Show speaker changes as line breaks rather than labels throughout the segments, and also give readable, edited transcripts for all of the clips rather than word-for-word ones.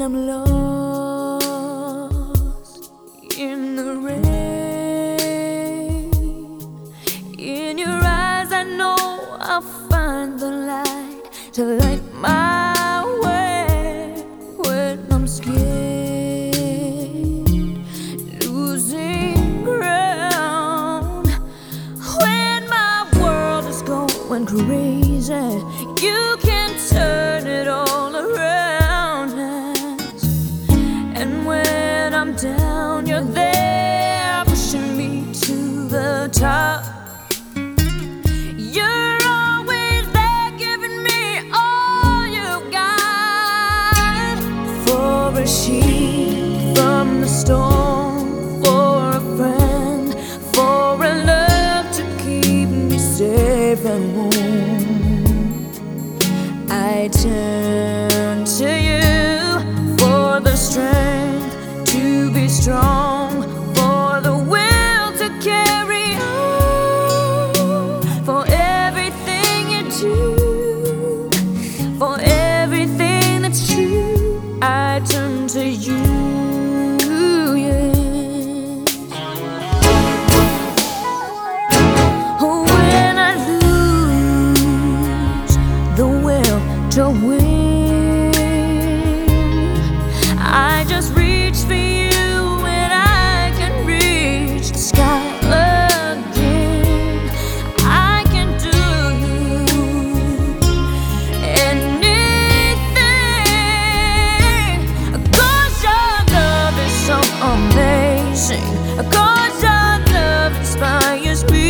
when I'm lost in the rain. In your eyes I know I'll find the light to light my way when I'm scared, losing ground. When my world is going crazy, you can turn it all around us. And when I'm down, you're there pushing me to the top. You're always there giving me all you got. For a sheep from the storm, for a friend, for a love to keep me safe and warm, I turn to you for the strength to be strong, for the will to carry on, for everything you do, for everything that's true. I turn to you, yes. When I lose the will to win, I just reach for you and I can reach the sky again. I can do anything, 'cause your love is so amazing, 'cause your love inspires me.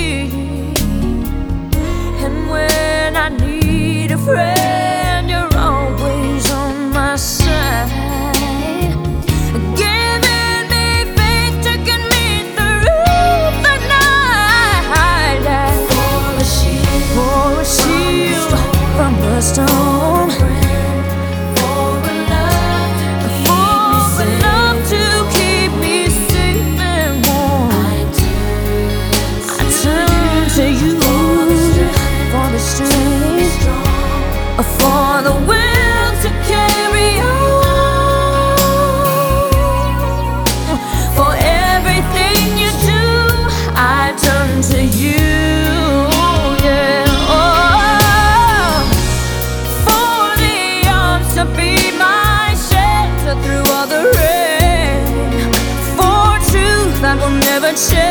And when I need a friend, you're always on my side, giving me faith to get me through the night. For a shield from the storm, for a love to keep me safe and warm, I turn to you for the strength, for the will to carry on, for everything you do. I turn to you, yeah. Oh, for the arms to be my shelter through all the rain, for truth that will never change.